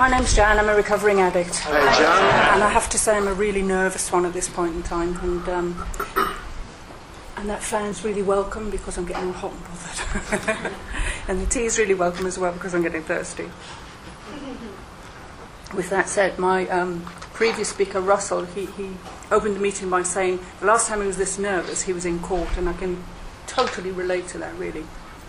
My name's Jan, I'm a recovering addict. Hi, Jan. And I have to say I'm a really nervous one at this point in time. And that fan's really welcome because I'm getting all hot and bothered. And the tea is really welcome as well because I'm getting thirsty. With that said, my previous speaker, Russell, he opened the meeting by saying the last time he was this nervous, he was in court, and I can totally relate to that, really.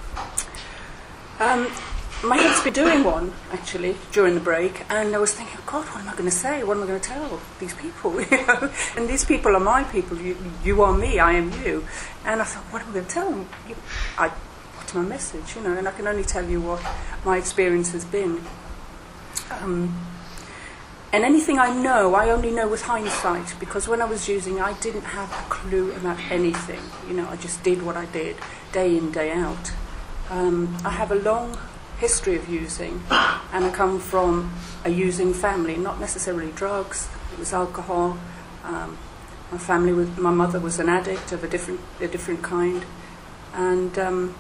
My head's been doing one, actually, during the break, and I was thinking, oh God, what am I going to say? What am I going to tell these people? You know? And these people are my people. You are me, I am you. And I thought, what am I going to tell them? What's my message? You know, and I can only tell you what my experience has been. And anything I know, I only know with hindsight, because when I was using, I didn't have a clue about anything. You know, I just did what I did, day in, day out. I have a long history of using, and I come from a using family, not necessarily drugs. It was alcohol. My mother was an addict of a different kind, and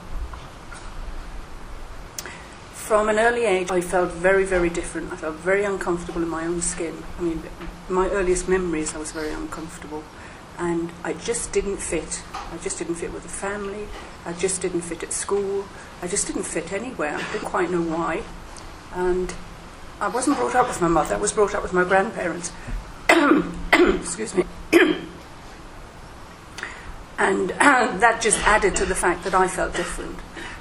from an early age, I felt very, very different. I felt very uncomfortable in my own skin. I mean, my earliest memories, I was very uncomfortable. And I just didn't fit. I just didn't fit with the family. I just didn't fit at school. I just didn't fit anywhere. I didn't quite know why. And I wasn't brought up with my mother. I was brought up with my grandparents. Excuse me. And that just added to the fact that I felt different.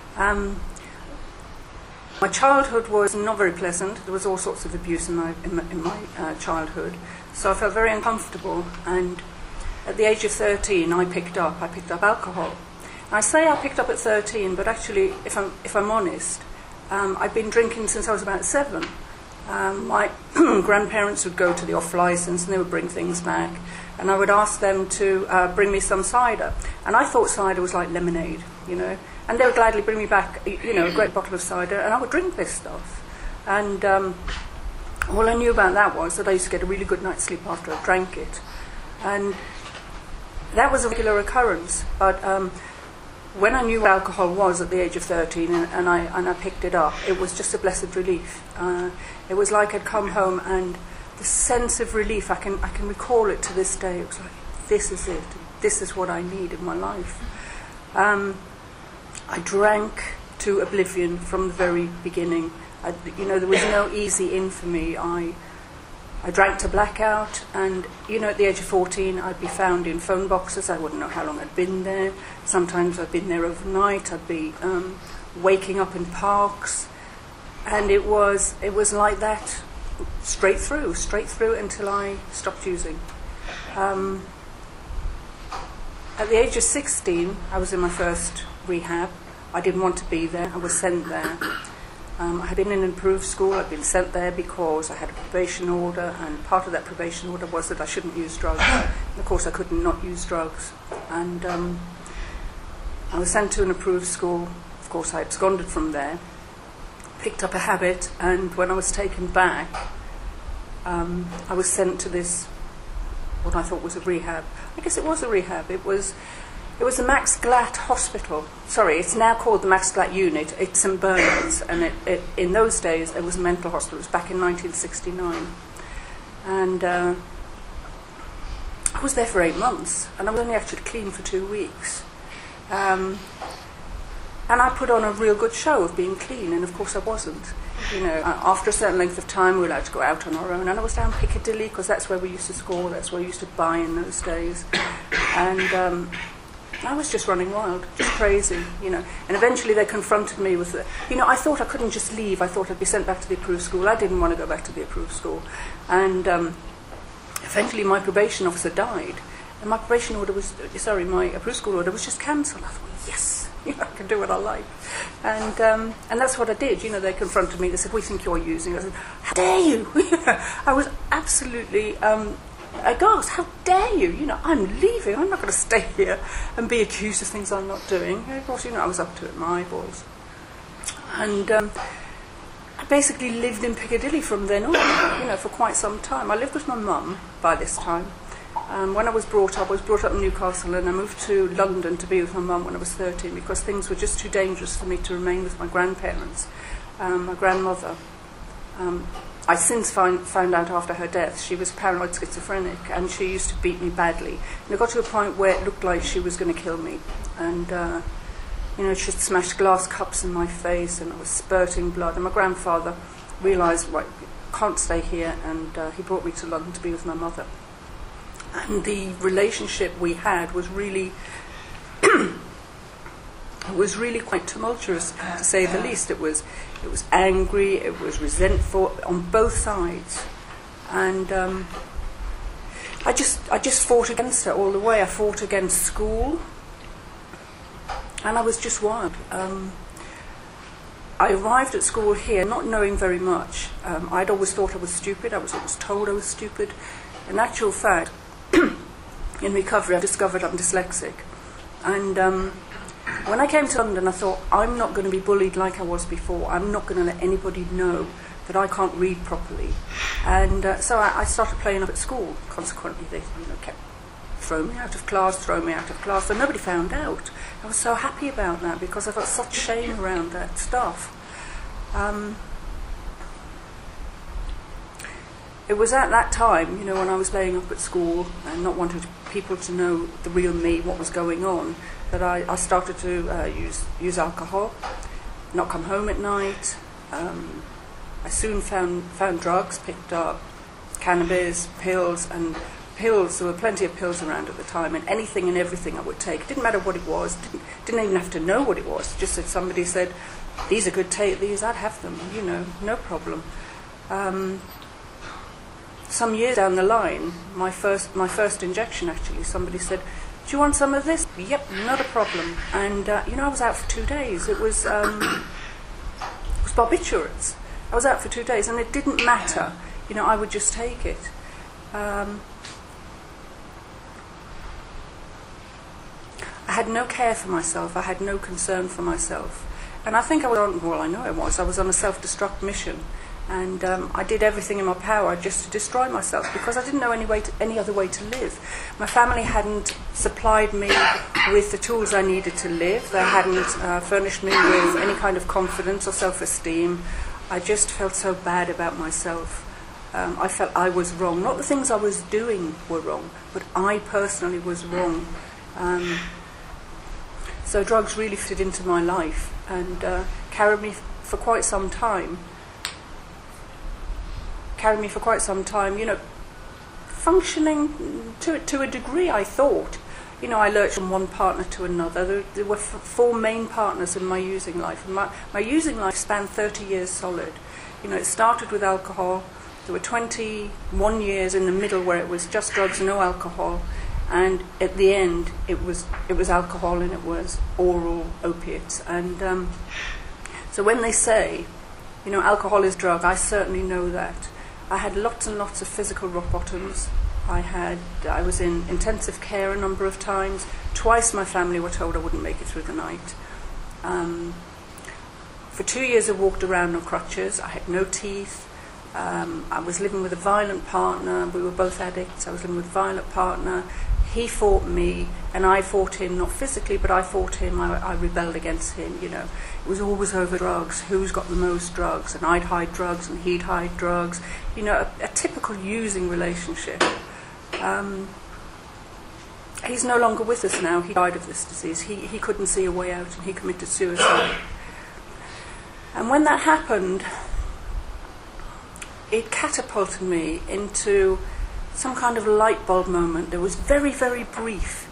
My childhood was not very pleasant. There was all sorts of abuse in my childhood. So I felt very uncomfortable. And at the age of 13, I picked up alcohol. And I say I picked up at 13, but actually, if I'm honest, I've been drinking since I was about 7. My grandparents would go to the off-licence and they would bring things back, and I would ask them to bring me some cider. And I thought cider was like lemonade, you know. And they would gladly bring me back, you know, a great bottle of cider, and I would drink this stuff. And all I knew about that was that I used to get a really good night's sleep after I drank it. And that was a regular occurrence. But when I knew what alcohol was at the age of 13 and I picked it up, it was just a blessed relief. It was like I'd come home, and the sense of relief, I can recall it to this day. It was like, this is it. This is what I need in my life. I drank to oblivion from the very beginning. There was no easy in for me. I drank to blackout, and, you know, at the age of 14, I'd be found in phone boxes. I wouldn't know how long I'd been there. Sometimes I'd been there overnight. I'd be waking up in parks. And it was like that straight through until I stopped using. At the age of 16, I was in my first rehab. I didn't want to be there. I was sent there. I had been in an improved school. I'd been sent there because I had a probation order, and part of that probation order was that I shouldn't use drugs. Of course, I couldn't not use drugs. And I was sent to an approved school. Of course, I absconded from there, picked up a habit, and when I was taken back, I was sent to this, what I thought was a rehab. I guess it was a rehab. It was the Max Glatt Hospital. Sorry, it's now called the Max Glatt Unit. It's St Bernard's, and in those days it was a mental hospital. It was back in 1969. And I was there for 8 months, and I was only actually clean for 2 weeks. And I put on a real good show of being clean, and of course I wasn't. You know, after a certain length of time, we were allowed to go out on our own, and I was down Piccadilly because that's where we used to score, that's where we used to buy in those days. And I was just running wild, just crazy, you know. And eventually they confronted me with I thought I couldn't just leave. I thought I'd be sent back to the approved school. I didn't want to go back to the approved school. And eventually my probation officer died. And my approved school order was just cancelled. I thought, yes, I can do what I like. And that's what I did. You know, they confronted me. They said, we think you're using. I said, how dare you? I was absolutely aghast. How dare you? You know, I'm leaving. I'm not going to stay here and be accused of things I'm not doing. Of course, I was up to it, my eyeballs. And I basically lived in Piccadilly from then on, for quite some time. I lived with my mum by this time. When I was brought up in Newcastle, and I moved to London to be with my mum when I was 13 because things were just too dangerous for me to remain with my grandparents. My grandmother, I since found out after her death she was paranoid schizophrenic, and she used to beat me badly. And it got to a point where it looked like she was going to kill me. And, she'd smashed glass cups in my face, and I was spurting blood. And my grandfather realised, right, can't stay here, and he brought me to London to be with my mother. And the relationship we had was really... It was really quite tumultuous, to say the least. It was angry, it was resentful on both sides, and I just fought against it all the way. I fought against school, and I was just wild. I arrived at school here not knowing very much. I'd always thought I was stupid. I was always told I was stupid. In actual fact, in recovery, I discovered I'm dyslexic, and when I came to London, I thought, I'm not going to be bullied like I was before. I'm not going to let anybody know that I can't read properly. And so I started playing up at school. Consequently, they kept throwing me out of class. So nobody found out. I was so happy about that because I felt such shame around that stuff. It was at that time, when I was playing up at school and not wanting people to know the real me, what was going on, that I started to use alcohol, not come home at night. I soon found drugs, picked up cannabis, pills, and pills. There were plenty of pills around at the time, and anything and everything I would take. It didn't matter what it was, didn't even have to know what it was. Just if somebody said, these are good, take these, I'd have them, no problem. Some years down the line, my first injection actually, somebody said, do you want some of this? Yep, not a problem. And, I was out for 2 days. It was barbiturates. I was out for 2 days, and it didn't matter. I would just take it. I had no care for myself. I had no concern for myself. And I think I was on a self-destruct mission. And I did everything in my power just to destroy myself because I didn't know any other way to live. My family hadn't supplied me with the tools I needed to live. They hadn't furnished me with any kind of confidence or self-esteem. I just felt so bad about myself. I felt I was wrong. Not the things I was doing were wrong, but I personally was wrong. So drugs really fit into my life and carried me for quite some time. Functioning to a degree, I thought. I lurched from one partner to another. There were 4 main partners in my using life. And my using life spanned 30 years solid. It started with alcohol. There were 21 years in the middle where it was just drugs, no alcohol. And at the end, it was alcohol and it was oral opiates. And so when they say, alcohol is drug, I certainly know that. I had lots and lots of physical rock bottoms. I was in intensive care a number of times. Twice my family were told I wouldn't make it through the night. For 2 years I walked around on crutches. I had no teeth. I was living with a violent partner. We were both addicts. I was living with a violent partner. He fought me, and I fought him, not physically, but I fought him. I rebelled against him, It was always over drugs. Who's got the most drugs? And I'd hide drugs, and he'd hide drugs. A typical using relationship. He's no longer with us now. He died of this disease. He couldn't see a way out, and he committed suicide. And when that happened, it catapulted me into some kind of light bulb moment. It was very, very brief.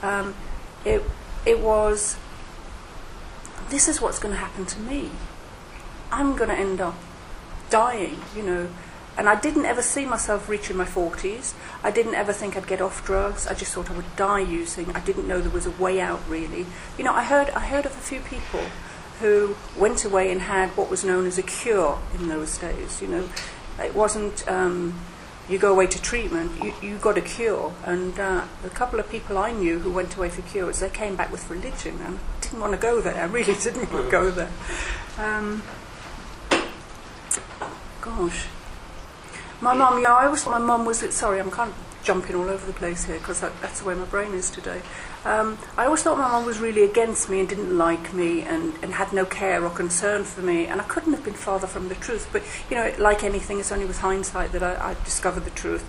It was, this is what's going to happen to me. I'm going to end up dying, And I didn't ever see myself reaching my 40s. I didn't ever think I'd get off drugs. I just thought I would die using. I didn't know there was a way out, really. I heard of a few people who went away and had what was known as a cure in those days. It wasn't you go away to treatment, you got a cure. And a couple of people I knew who went away for cures, they came back with religion, and I didn't want to go there. I really didn't want to go there. My mum, I always thought my mum was, sorry, I'm kind of jumping all over the place here because that's the way my brain is today. I always thought my mum was really against me and didn't like me and had no care or concern for me, and I couldn't have been farther from the truth. But, like anything, it's only with hindsight that I discovered the truth.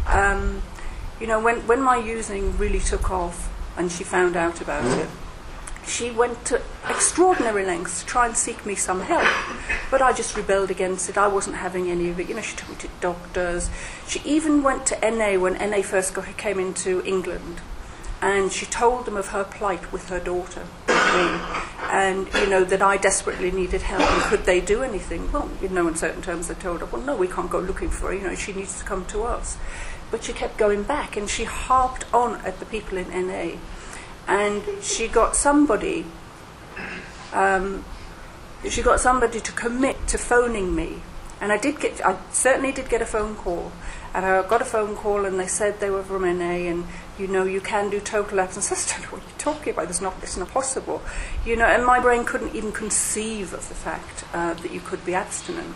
When my using really took off and she found out about it, she went to extraordinary lengths to try and seek me some help, but I just rebelled against it. I wasn't having any of it. She took me to doctors. She even went to NA when NA first came into England, and she told them of her plight with her daughter, me, and that I desperately needed help and could they do anything. Well, in no uncertain terms, they told her, well, no, we can't go looking for her. She needs to come to us. But she kept going back, and she harped on at the people in NA. And she got somebody to commit to phoning me, and I certainly did get a phone call, and I got a phone call, and they said they were from NA, and you can do total abstinence. I said, I don't know what you're talking about. It's not possible, And my brain couldn't even conceive of the fact that you could be abstinent.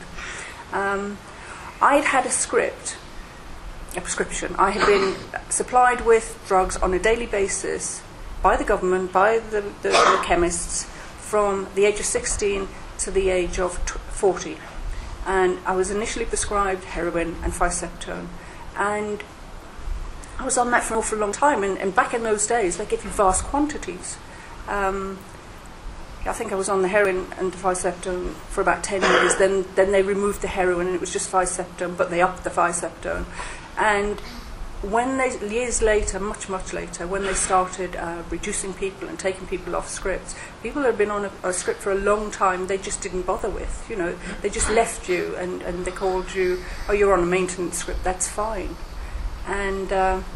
I'd had a prescription. I had been supplied with drugs on a daily basis by the government, by the chemists, from the age of 16 to the age of 40. And I was initially prescribed heroin and Fiseptone. And I was on that for an awful long time. And back in those days, they give you vast quantities. I think I was on the heroin and the Fiseptone for about 10 years. Then they removed the heroin and it was just Fiseptone, but they upped the Fiseptone. And years later, much later, when they started reducing people and taking people off scripts, people who had been on a script for a long time, they just didn't bother with. They just left you and they called you, oh, you're on a maintenance script, that's fine. And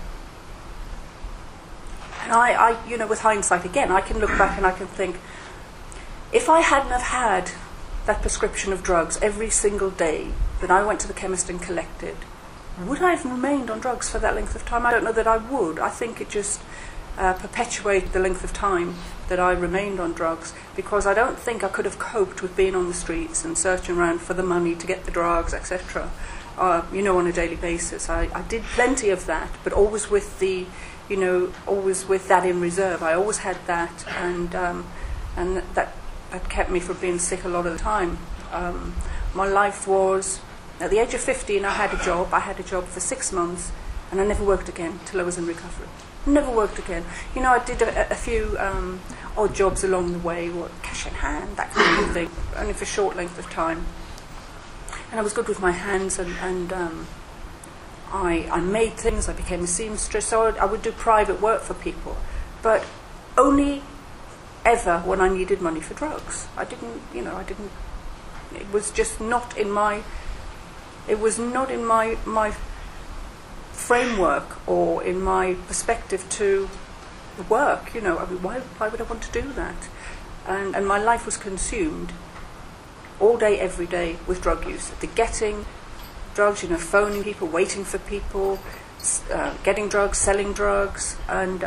I with hindsight again, I can look back and I can think, if I hadn't have had that prescription of drugs every single day that I went to the chemist and collected, would I have remained on drugs for that length of time? I don't know that I would. I think it just perpetuated the length of time that I remained on drugs, because I don't think I could have coped with being on the streets and searching around for the money to get the drugs, etc. On a daily basis. I did plenty of that, but always with always with that in reserve. I always had that, and that kept me from being sick a lot of the time. My life was, at the age of 15, I had a job. I had a job for 6 months, and I never worked again till I was in recovery. Never worked again. I did a few odd jobs along the way, cash in hand, that kind of thing, only for a short length of time. And I was good with my hands, and I made things. I became a seamstress, so I would do private work for people, but only ever when I needed money for drugs. I didn't. It was just not in my. It was not in my framework or in my perspective to work. Why would I want to do that? And my life was consumed all day, every day with drug use. The getting drugs, phoning people, waiting for people, getting drugs, selling drugs. And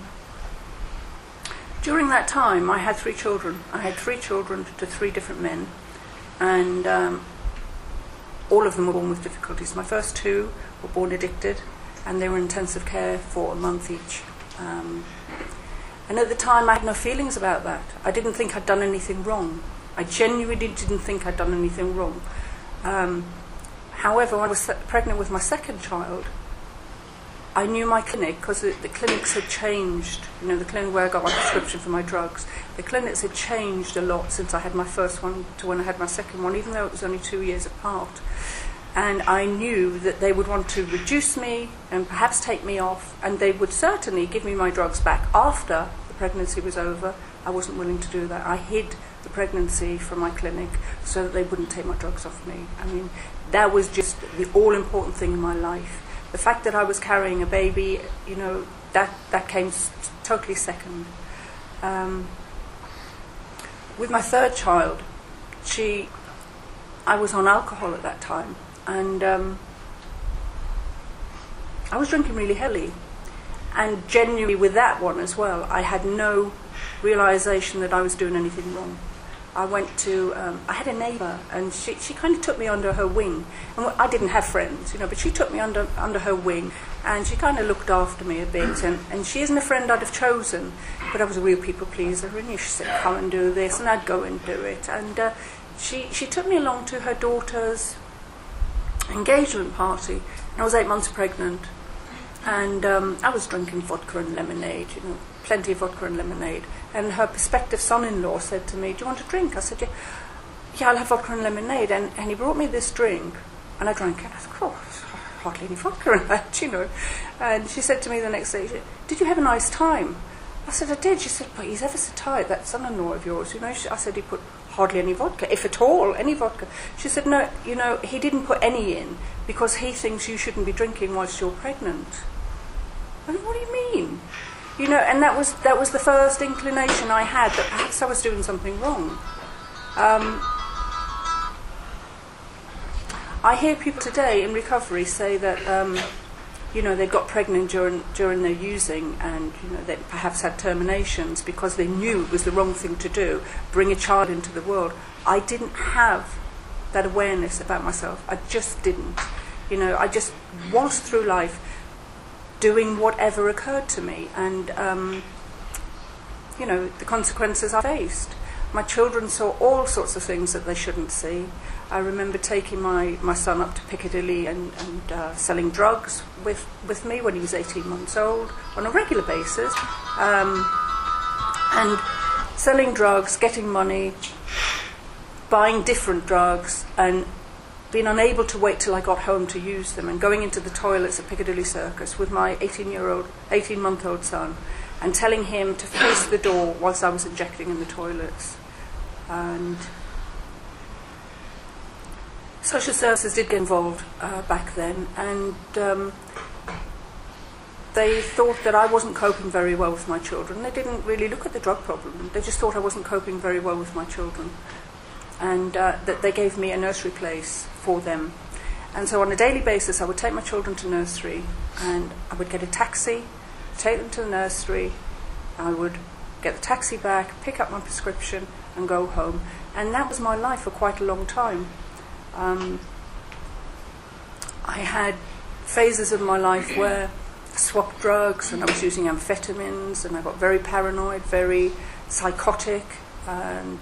during that time, I had 3 children. I had 3 children to 3 different men. And all of them were born with difficulties. My first 2 were born addicted, and they were in intensive care for a month each. And at the time, I had no feelings about that. I didn't think I'd done anything wrong. I genuinely didn't think I'd done anything wrong. However, when I was pregnant with my second child, I knew my clinic, because the clinics had changed. The clinic where I got my prescription for my drugs, the clinics had changed a lot since I had my first one to when I had my second one, even though it was only 2 years apart. And I knew that they would want to reduce me and perhaps take me off, and they would certainly give me my drugs back after the pregnancy was over. I wasn't willing to do that. I hid the pregnancy from my clinic so that they wouldn't take my drugs off me. I mean, that was just the all-important thing in my life. The fact that I was carrying a baby, that came totally second. With my third child, I was on alcohol at that time, and I was drinking really heavily. And genuinely with that one as well, I had no realization that I was doing anything wrong. I went to, I had a neighbour, and she kind of took me under her wing. And I didn't have friends, but she took me under her wing, and she kind of looked after me a bit. And she isn't a friend I'd have chosen, but I was a real people pleaser, and she said, come and do this, and I'd go and do it. And she took me along to her daughter's engagement party, and I was 8 months pregnant. And I was drinking vodka and lemonade, plenty of vodka and lemonade. And her prospective son-in-law said to me, do you want a drink? I said, yeah, I'll have vodka and lemonade. And he brought me this drink, and I drank it. I thought, oh, hardly any vodka in that, And she said to me the next day, did you have a nice time? I said, I did. She said, but he's ever so tired, that son-in-law of yours. I said, he put hardly any vodka, if at all, any vodka. She said, no, he didn't put any in because he thinks you shouldn't be drinking whilst you're pregnant. I said, what do you mean? And that was the first inclination I had that perhaps I was doing something wrong. I hear people today in recovery say that, they got pregnant during their using, and they perhaps had terminations because they knew it was the wrong thing to do, bring a child into the world. I didn't have that awareness about myself. I just didn't. I just was through life doing whatever occurred to me, and the consequences I faced. My children saw all sorts of things that they shouldn't see. I remember taking my son up to Piccadilly and selling drugs with me when he was 18 months old on a regular basis, and selling drugs, getting money, buying different drugs, and being unable to wait till I got home to use them, and going into the toilets at Piccadilly Circus with my 18-month-old son, and telling him to face the door whilst I was injecting in the toilets. And social services did get involved back then, and they thought that I wasn't coping very well with my children. They didn't really look at the drug problem. They just thought I wasn't coping very well with my children. And that they gave me a nursery place for them. And so on a daily basis I would take my children to nursery, and I would get a taxi, take them to the nursery, I would get the taxi back, pick up my prescription and go home. And that was my life for quite a long time. I had phases of my life where I swapped drugs, and I was using amphetamines, and I got very paranoid, very psychotic, and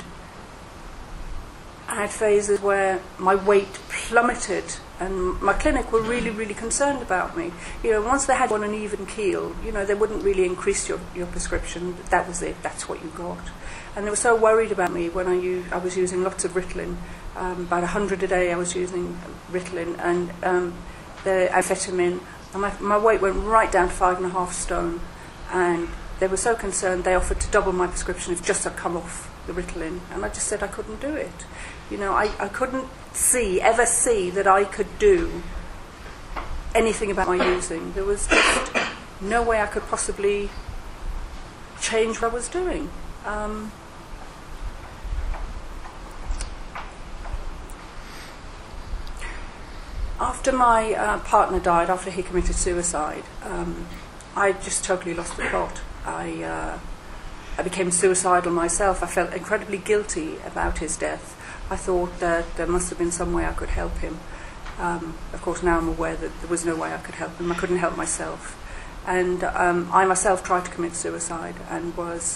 I had phases where my weight plummeted, and my clinic were really, really concerned about me. Once they had on an even keel, they wouldn't really increase your prescription. That was it. That's what you got. And they were so worried about me when I was using lots of Ritalin. About 100 a day I was using Ritalin and the amphetamine. And my weight went right down to 5.5 stone. And they were so concerned they offered to double my prescription if just I'd come off the Ritalin. And I just said I couldn't do it. I couldn't ever see that I could do anything about my using. There was just no way I could possibly change what I was doing. After my partner died, after he committed suicide, I just totally lost the plot. I became suicidal myself. I felt incredibly guilty about his death. I thought that there must have been some way I could help him. Of course, now I'm aware that there was no way I could help him. I couldn't help myself. And I myself tried to commit suicide, and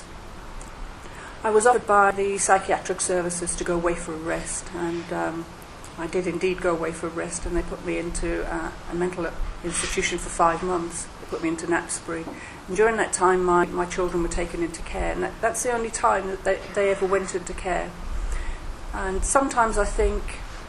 I was offered by the psychiatric services to go away for a rest. And I did indeed go away for a rest, and they put me into a mental institution for 5 months. They put me into Knapsbury. And during that time, my children were taken into care. And that's the only time that they ever went into care. And sometimes I think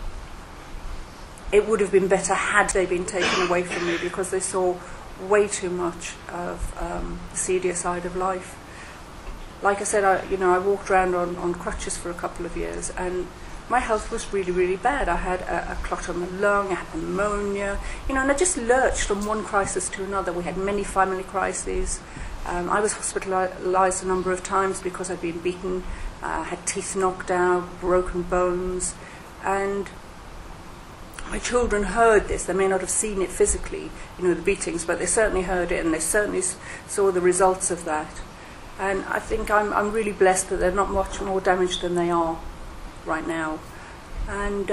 it would have been better had they been taken away from me, because they saw way too much of the seedier side of life. Like I said, I walked around on crutches for a couple of years, and my health was really, really bad. I had a clot on the lung, I had pneumonia, and I just lurched from one crisis to another. We had many family crises. I was hospitalised a number of times because I'd been beaten, had teeth knocked out, broken bones, and my children heard this. They may not have seen it physically, the beatings, but they certainly heard it, and they certainly saw the results of that. And I think I'm really blessed that they're not much more damaged than they are right now. And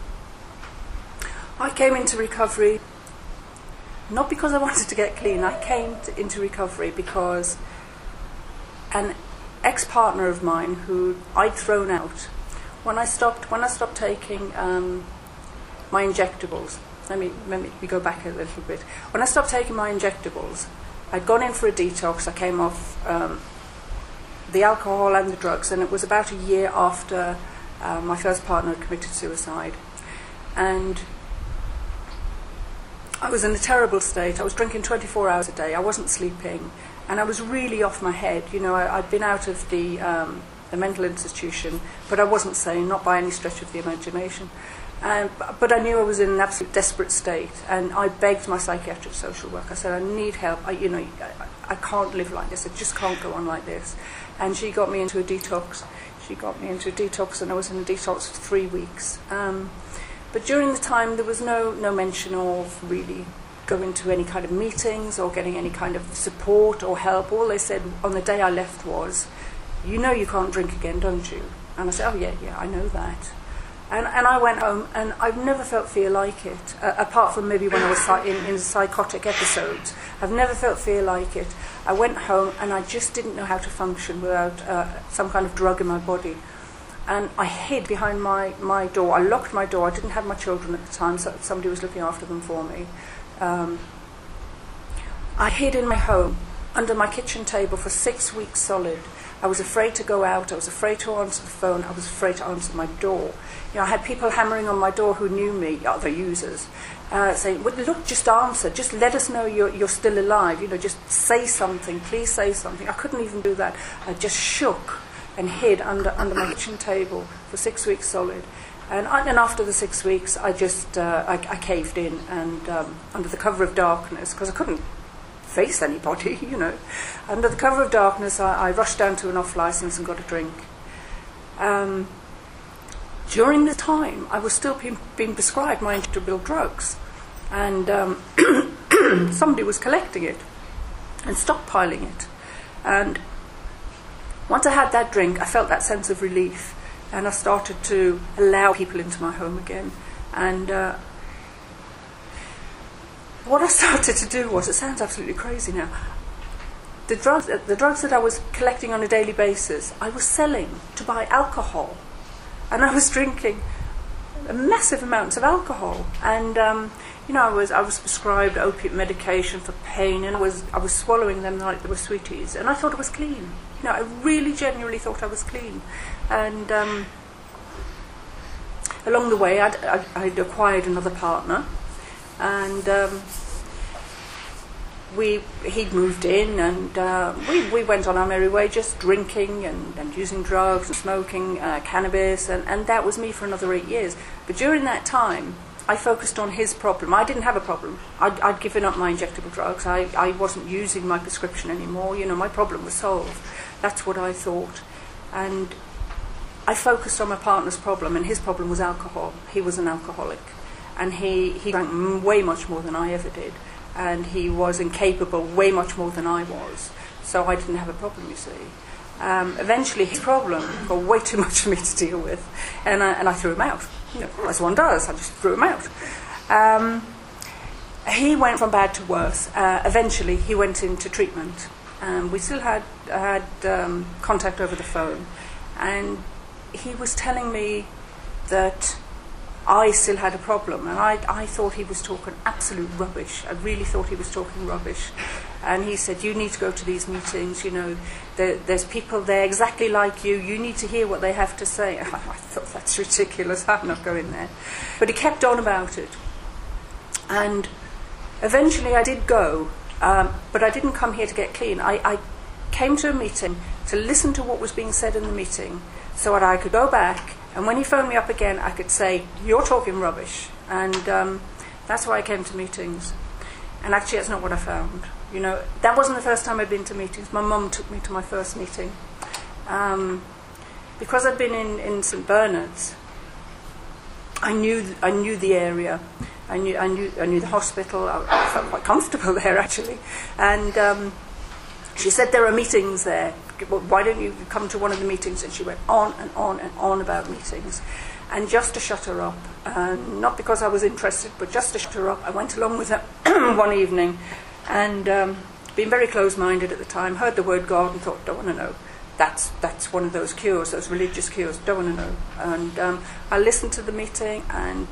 I came into recovery not because I wanted to get clean. I came into recovery because an ex-partner of mine who I'd thrown out, when I stopped taking my injectables, let me go back a little bit. When I stopped taking my injectables, I'd gone in for a detox. I came off the alcohol and the drugs, and it was about a year after my first partner had committed suicide. And I was in a terrible state. I was drinking 24 hours a day. I wasn't sleeping, and I was really off my head. You know, I'd been out of the mental institution, but I wasn't sane, not by any stretch of the imagination. But I knew I was in an absolute desperate state, and I begged my psychiatric social worker. I said, I need help. I can't live like this. I just can't go on like this. And she got me into a detox. And I was in a detox for 3 weeks. But during the time, there was no mention of really going to any kind of meetings or getting any kind of support or help. All they said on the day I left was, you know you can't drink again, don't you? And I said, oh, yeah, I know that. And I went home, and I've never felt fear like it, apart from maybe when I was in psychotic episodes. I've never felt fear like it. I went home, and I just didn't know how to function without some kind of drug in my body. And I hid behind my door. I locked my door. I didn't have my children at the time, so somebody was looking after them for me. I hid in my home, under my kitchen table for 6 weeks solid. I was afraid to go out. I was afraid to answer the phone. I was afraid to answer my door. You know, I had people hammering on my door who knew me, other users, saying, well, look, just answer. Just let us know you're still alive. You know, just say something. Please say something. I couldn't even do that. I just shook and hid under my kitchen table for 6 weeks solid. And after the 6 weeks, I just I caved in, and under the cover of darkness, because I couldn't face anybody, you know. Under the cover of darkness, I rushed down to an off licence and got a drink. During the time, I was still being prescribed my injectable drugs, and somebody was collecting it and stockpiling it. And once I had that drink, I felt that sense of relief, and I started to allow people into my home again. And what I started to do was, it sounds absolutely crazy now, the drugs that I was collecting on a daily basis, I was selling to buy alcohol, and I was drinking massive amounts of alcohol. And you know, I was prescribed opiate medication for pain, and I was swallowing them like they were sweeties, and I thought I was clean. You know, I really genuinely thought I was clean. And along the way, I'd acquired another partner, and he'd moved in, and we went on our merry way, just drinking and using drugs and smoking cannabis, and that was me for another 8 years. But during that time, I focused on his problem. I didn't have a problem. I'd given up my injectable drugs. I wasn't using my prescription anymore. You know, my problem was solved. That's what I thought. And I focused on my partner's problem, and his problem was alcohol. He was an alcoholic, and he drank way much more than I ever did, and he was incapable way much more than I was. So I didn't have a problem, you see. Eventually, his problem got way too much for me to deal with, and I threw him out. You know, as one does, I just threw him out. He went from bad to worse. Eventually, he went into treatment. We still had contact over the phone, and he was telling me that I still had a problem, and I thought he was talking absolute rubbish. I really thought he was talking rubbish. And he said, you need to go to these meetings, you know, there's people there exactly like you need to hear what they have to say. I thought, that's ridiculous, I'm not going there. But he kept on about it. And eventually I did go, but I didn't come here to get clean. I came to a meeting to listen to what was being said in the meeting, so that I could go back, and when he phoned me up again, I could say, you're talking rubbish. And that's why I came to meetings. And actually, that's not what I found. You know, that wasn't the first time I'd been to meetings. My mum took me to my first meeting. Because I'd been in St Bernard's, I knew the area. I knew the hospital. I felt quite comfortable there, actually. And she said there are meetings there. well, why don't you come to one of the meetings? And she went on and on and on about meetings. And just to shut her up, not because I was interested, but just to shut her up, I went along with her one evening, and being very close-minded at the time, heard the word God and thought, don't want to know. That's one of those cures, those religious cures, don't want to know. And I listened to the meeting, and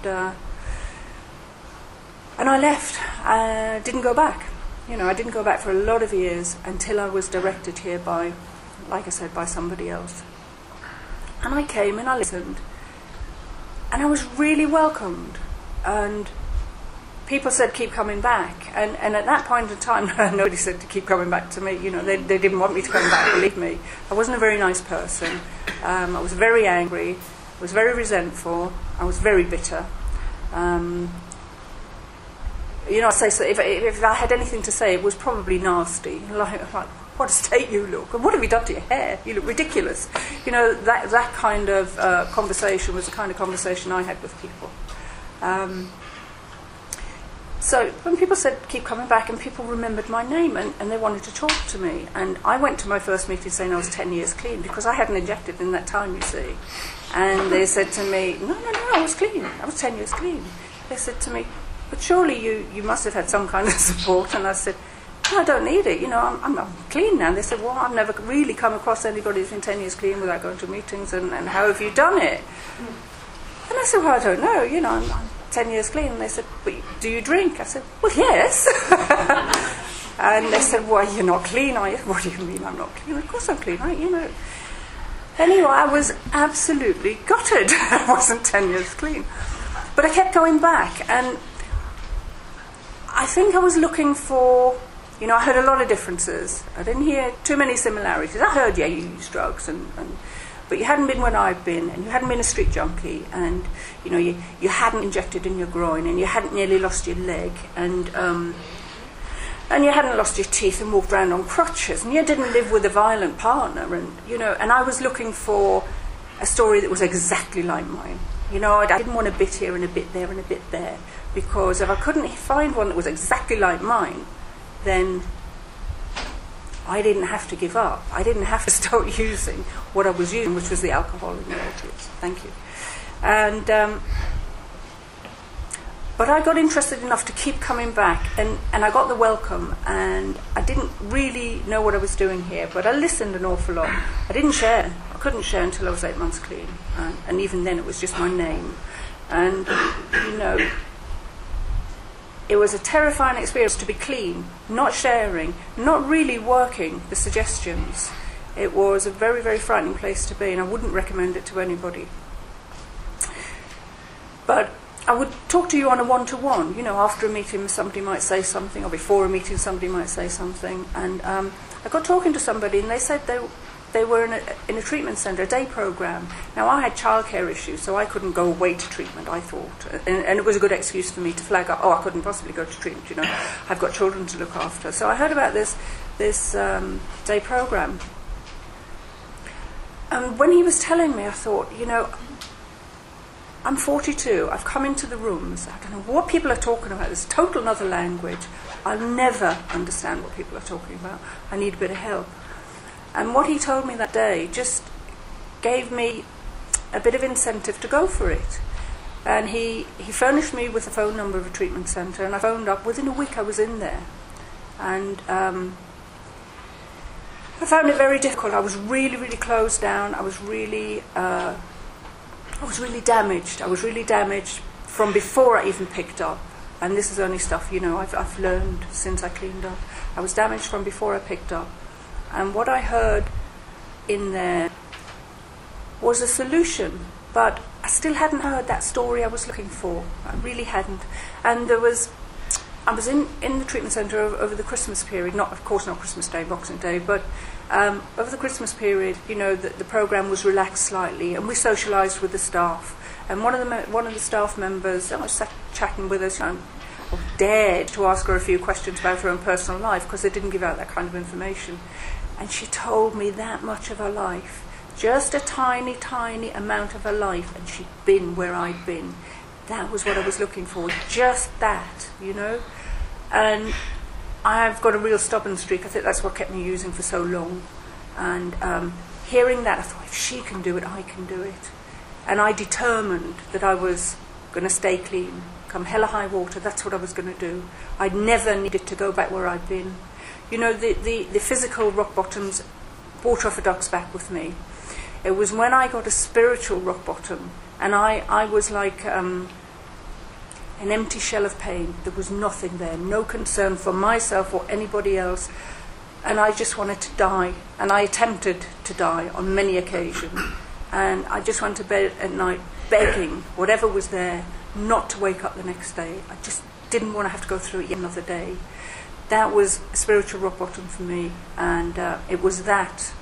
I left. I didn't go back. I didn't go back for a lot of years until I was directed here by, like I said, by somebody else. And I came and I listened, and I was really welcomed. And people said, keep coming back. And at that point in time, nobody said to keep coming back to me. They didn't want me to come back, believe me. I wasn't a very nice person. I was very angry. I was very resentful. I was very bitter. I say so, if I had anything to say, it was probably nasty. Like what a state you look, and what have you done to your hair? You look ridiculous. That kind of conversation was the kind of conversation I had with people. So when people said, keep coming back, and people remembered my name, and they wanted to talk to me, and I went to my first meeting saying I was 10 years clean, because I hadn't injected in that time, you see. And they said to me, no, I was clean. I was 10 years clean. They said to me, but surely you must have had some kind of support. And I said, no, I don't need it. I'm clean now. And they said, well, I've never really come across anybody who's been 10 years clean without going to meetings, and how have you done it? And I said, well, I don't know. I'm 10 years clean. And they said, but do you drink? I said, well, yes. And they said, well, you're not clean, are you? What do you mean I'm not clean? Of course I'm clean, right? Anyway, I was absolutely gutted. I wasn't 10 years clean. But I kept going back, and I think I was looking for, I heard a lot of differences. I didn't hear too many similarities. I heard, yeah, you use drugs, but you hadn't been when I'd been, and you hadn't been a street junkie, and, you hadn't injected in your groin, and you hadn't nearly lost your leg, and you hadn't lost your teeth and walked around on crutches, and you didn't live with a violent partner, and I was looking for a story that was exactly like mine. I didn't want a bit here and a bit there and a bit there, because if I couldn't find one that was exactly like mine, then I didn't have to give up. I didn't have to start using what I was using, which was the alcohol and the opiates. Thank you. And but I got interested enough to keep coming back, and I got the welcome, and I didn't really know what I was doing here, but I listened an awful lot. I didn't share. I couldn't share until I was 8 months clean, and even then it was just my name. And, it was a terrifying experience to be clean, not sharing, not really working the suggestions. It was a very, very frightening place to be, and I wouldn't recommend it to anybody. But I would talk to you on a one-to-one. After a meeting somebody might say something, or before a meeting somebody might say something. And I got talking to somebody, and they said they were in a treatment centre, a day programme. Now, I had childcare issues, so I couldn't go away to treatment, I thought. And it was a good excuse for me to flag up, I couldn't possibly go to treatment, I've got children to look after. So I heard about this day programme. And when he was telling me, I thought, I'm 42, I've come into the rooms, I don't know what people are talking about, this total other language. I'll never understand what people are talking about. I need a bit of help. And what he told me that day just gave me a bit of incentive to go for it. And he furnished me with the phone number of a treatment centre, and I phoned up. Within a week I was in there. And I found it very difficult. I was really, really closed down. I was really damaged. I was really damaged from before I even picked up. And this is only stuff, I've learned since I cleaned up. I was damaged from before I picked up. And what I heard in there was a solution, but I still hadn't heard that story I was looking for. I really hadn't. And I was in the treatment centre over the Christmas period, of course not Christmas Day, Boxing Day, but over the Christmas period, the programme was relaxed slightly, and we socialised with the staff. And one of the staff members, I was sat chatting with us, dared to ask her a few questions about her own personal life, because they didn't give out that kind of information. And she told me that much of her life, just a tiny, tiny amount of her life, and she'd been where I'd been. That was what I was looking for, just that, And I've got a real stubborn streak. I think that's what kept me using for so long. And hearing that, I thought, if she can do it, I can do it. And I determined that I was going to stay clean. Come hell or high water, that's what I was going to do. I never needed to go back where I'd been. You know, the physical rock bottoms brought off a duck's back with me. It was when I got a spiritual rock bottom, and I was like an empty shell of pain. There was nothing there, no concern for myself or anybody else. And I just wanted to die. And I attempted to die on many occasions. And I just went to bed at night begging, whatever was there, not to wake up the next day. I just didn't want to have to go through it yet another day. That was a spiritual rock bottom for me. And it was that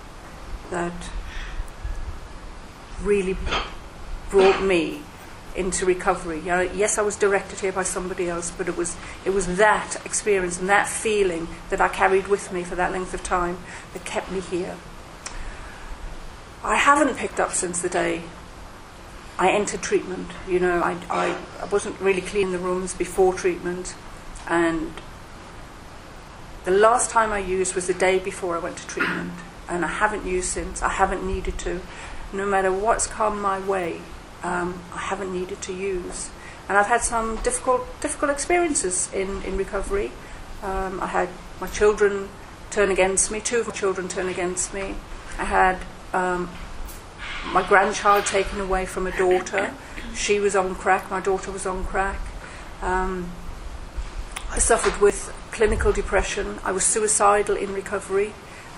really brought me into recovery. Yes, I was directed here by somebody else, but it was that experience and that feeling that I carried with me for that length of time that kept me here. I haven't picked up since the day I entered treatment. You know, I wasn't really cleaning the rooms before treatment, and the last time I used was the day before I went to treatment, and I haven't used since. I haven't needed to. No matter what's come my way, I haven't needed to use. And I've had some difficult experiences in recovery. I had my children turn against me, 2 of my children turn against me. I had my grandchild taken away from a daughter. She was on crack, my daughter was on crack. I suffered with clinical depression. I was suicidal in recovery.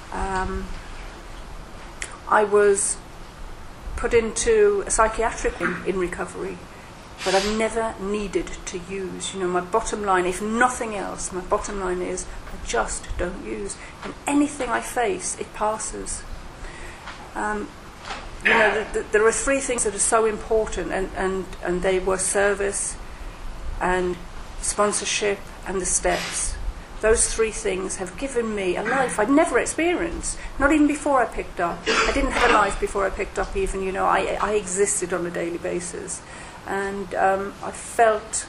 I was put into a psychiatric in recovery, but I've never needed to use. You know, my bottom line, if nothing else, my bottom line is I just don't use. And anything I face, it passes. You know, there are 3 things that are so important, and they were service and sponsorship and the steps. Those 3 things have given me a life I'd never experienced, not even before I picked up. I didn't have a life before I picked up even, you know, I existed on a daily basis. And I felt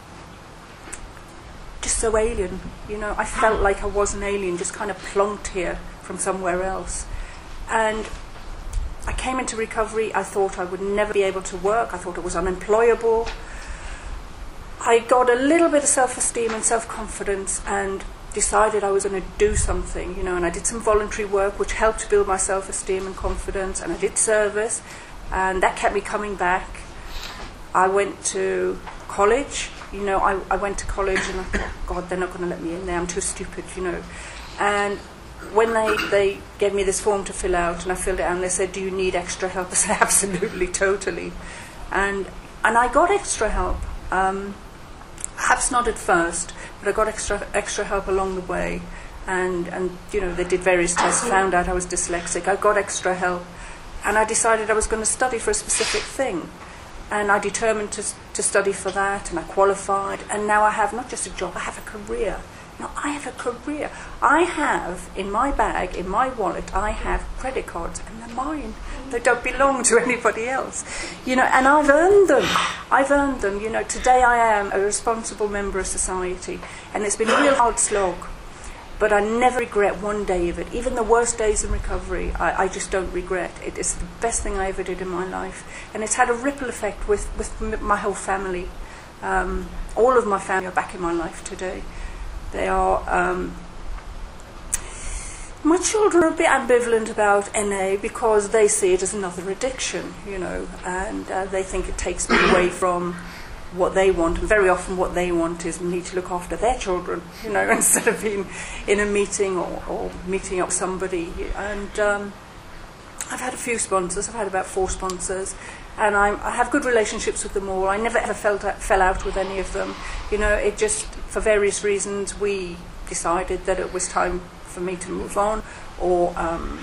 just so alien, you know. I felt like I was an alien, just kind of plonked here from somewhere else. And I came into recovery, I thought I would never be able to work, I thought it was unemployable. I got a little bit of self-esteem and self-confidence and decided I was going to do something, you know, and I did some voluntary work which helped build my self-esteem and confidence, and I did service, and that kept me coming back. I went to college, you know, I went to college and I thought, God, they're not going to let me in there, I'm too stupid, you know. And when they gave me this form to fill out, and I filled it out, and they said, do you need extra help? I said, absolutely, totally. And I got extra help. Perhaps not at first, but I got extra help along the way, and you know, they did various tests, found out I was dyslexic. I got extra help, and I decided I was going to study for a specific thing, and I determined to study for that, and I qualified, and now I have not just a job, I have a career. Now I have a career. I have in my bag, in my wallet, I have credit cards, and they're mine. They don't belong to anybody else, you know, and I've earned them. I've earned them, you know. Today I am a responsible member of society, and it's been a real hard slog, but I never regret one day of it. Even the worst days in recovery, I just don't regret. It is the best thing I ever did in my life, and it's had a ripple effect with my whole family. All of my family are back in my life today. They are... my children are a bit ambivalent about NA because they see it as another addiction, you know, and they think it takes me away from what they want, and very often what they want is me to look after their children, you know, instead of being in a meeting or meeting up with somebody. And I've had a few sponsors. I've had about 4 sponsors, and I have good relationships with them all. I never ever fell out with any of them. You know, it just, for various reasons, we decided that it was time for me to move on, or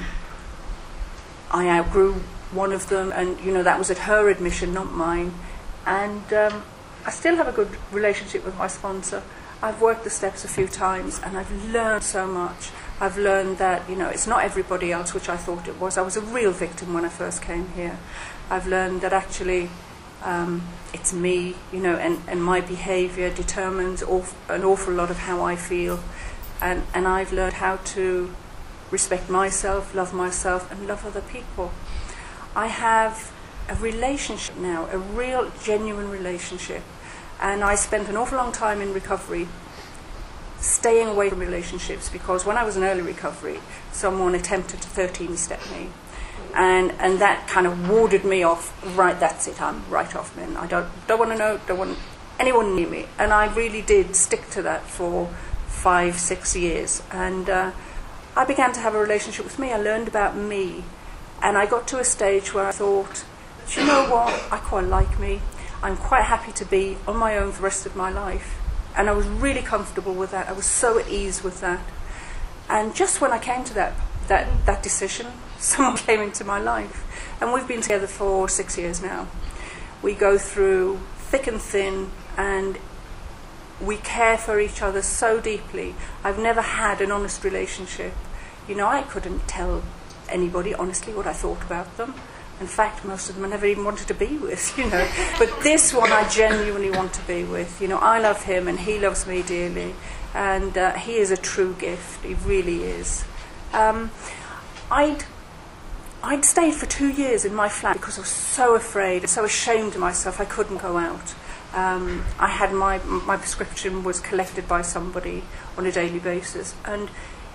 I outgrew one of them, and you know, that was at her admission, not mine. And I still have a good relationship with my sponsor. I've worked the steps a few times, and I've learned so much. I've learned that, you know, it's not everybody else, which I thought it was. I was a real victim when I first came here. I've learned that actually it's me, you know, and my behaviour determines an awful lot of how I feel. And I've learned how to respect myself, and love other people. I have a relationship now, a real, genuine relationship. And I spent an awful long time in recovery staying away from relationships, because when I was in early recovery, someone attempted to 13-step me. And that kind of warded me off. Right, that's it, I'm right off, man. I don't want to know, don't want anyone near me. And I really did stick to that for 5-6 years. And I began to have a relationship with me. I learned about me. And I got to a stage where I thought, do you know what? I quite like me. I'm quite happy to be on my own for the rest of my life. And I was really comfortable with that. I was so at ease with that. And just when I came to that decision, someone came into my life. And we've been together for 6 years now. We go through thick and thin, and we care for each other so deeply. I've never had an honest relationship. You know, I couldn't tell anybody honestly what I thought about them. In fact, most of them I never even wanted to be with, you know. But this one I genuinely want to be with. You know, I love him and he loves me dearly. And he is a true gift. He really is. I'd stayed for 2 years in my flat because I was so afraid, so ashamed of myself I couldn't go out. I had my prescription was collected by somebody on a daily basis. And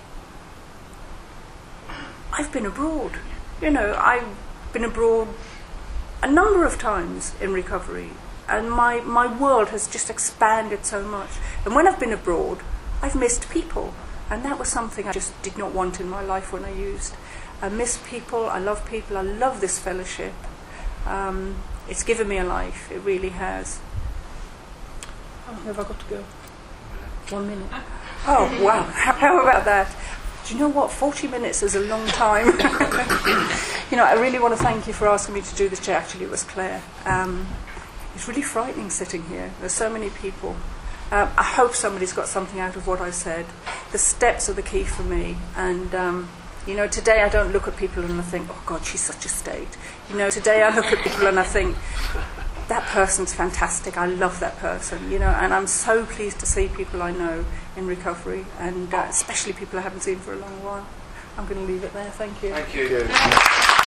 I've been abroad. You know, I've been abroad a number of times in recovery, and my world has just expanded so much. And when I've been abroad, I've missed people, and that was something I just did not want in my life when I used. I miss people, I love people, I love this fellowship. It's given me a life, it really has. How long have I got to go? 1 minute. Oh, wow, how about that? Do you know what? 40 minutes is a long time. You know, I really want to thank you for asking me to do this chat. Actually, it was Claire. It's really frightening sitting here. There's so many people. I hope somebody's got something out of what I said. The steps are the key for me. And, you know, today I don't look at people and I think, oh, God, she's such a state. You know, today I look at people and I think, that person's fantastic. I love that person, you know, and I'm so pleased to see people I know in recovery, and especially people I haven't seen for a long while. I'm going to leave it there. Thank you. Thank you.